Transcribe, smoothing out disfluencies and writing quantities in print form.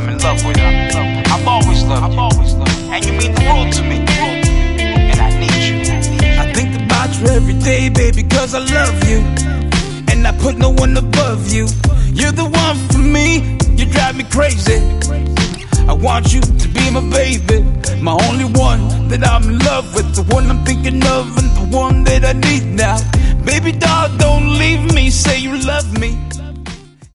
I'm in love with you. I've always loved you. And you mean the world to me. And I need you. I think about you every day, baby, cause I love you. And I put no one above you. You're the one for me, you drive me crazy. I want you to be my baby, my only one that I'm in love with, the one I'm thinking of and the one that I need now. Baby doll, don't leave me, say you love me.